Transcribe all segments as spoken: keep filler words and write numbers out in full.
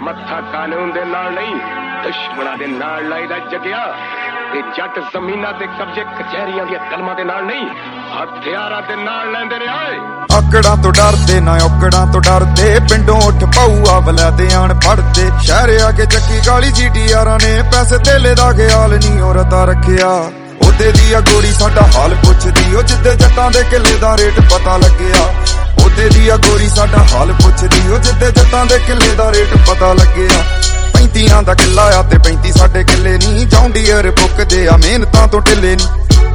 मत्था कानून दे नाल नहीं दुश्मनां दे नाल लाईदा जगिया ते जट जमीनां ते कब्जे कचहरियां दी कलमां दे नाल नहीं हथियारां दे नाल लैंदे ने आए आकड़ां तो डरदे ना औकड़ां तो डरदे पिंडों उठ पाऊआ वलैदे आण पढ़दे शहर आके चक्की गाली जीटीआरां ने पैसे तेले दा ख्याल नहीं औरता रखिया ओदे दी आ गोरी साडा हाल पुछदी ओ जिद्दे जट्टां दे किले दा रेट पता लग्गिया ओदे दी आ गोरी साडा हाल पुछदी ओ जिद्दे जट्टां दे किले दा रेट पता लग्गिया पैंतियां दा किला आ ते पैंती साडे किले नी जौंडीयर पुकदे आ मेहनतां तो ढिले नी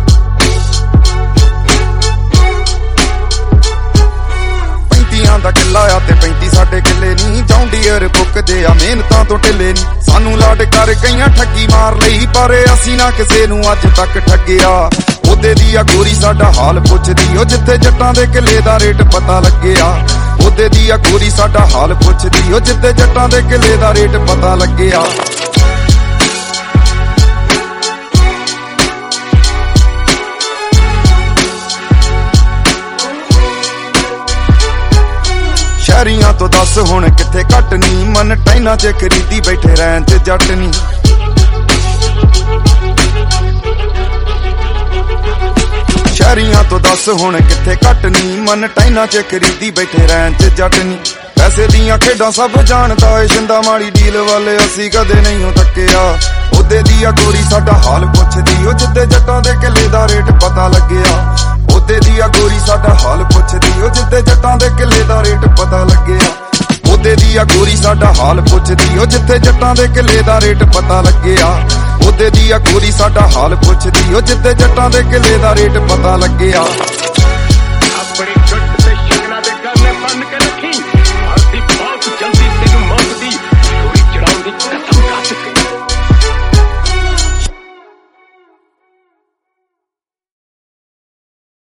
पैंतियां दा किला आ ते पैंती साडे किले नी जौंडीयर पुकदे आ मेहनतां तो ढिले नी सानू लाड कर कईयां ठगी मार लई पर असीं ना किसे नू अज तक ठगिया ओदे दी आ गोरी साडा हाल पुछदी ओ जिथे जट्टां दे किले दा रेट पता लग्गिया ओदे दी आ गोरी साडा हाल पुछदी ओ जिथे जट्टां दे किले दा रेट पता लग्गिया शहरियां तो दस हुण किथे घट नी मन टाइना च खरीदी बैठे रहन ते जट नी शहरियां तो दस हुण किथे घट नी मन टाइना च खरीदी बैठे रहन ते जट नी पैसे दियां खेडां सब जानदा ए शिंदा माड़ी डील वाले असी कदे नहीं तक्किया ओदे दी आ गोरी साडा हाल पुछदी ओ जिद्दे जट्टां दे किले दा रेट पता लग्गिया ओदे दी आ गोरी साडा हाल पुछदी ओ जिद्दे जट्टां दे किले दा रेट पता लग्गिया ओदे दी आ गोरी साडा हाल पुछदी ओ जिथे जट्टां दे किले दा रेट पता लग्गिया ओदे दी आ गोरी साडा हाल पुछदी ओ जिथे जट्टां दे किले दा रेट पता लग्गिया अपनी गुट ते शिकना दे गल बंद के रखी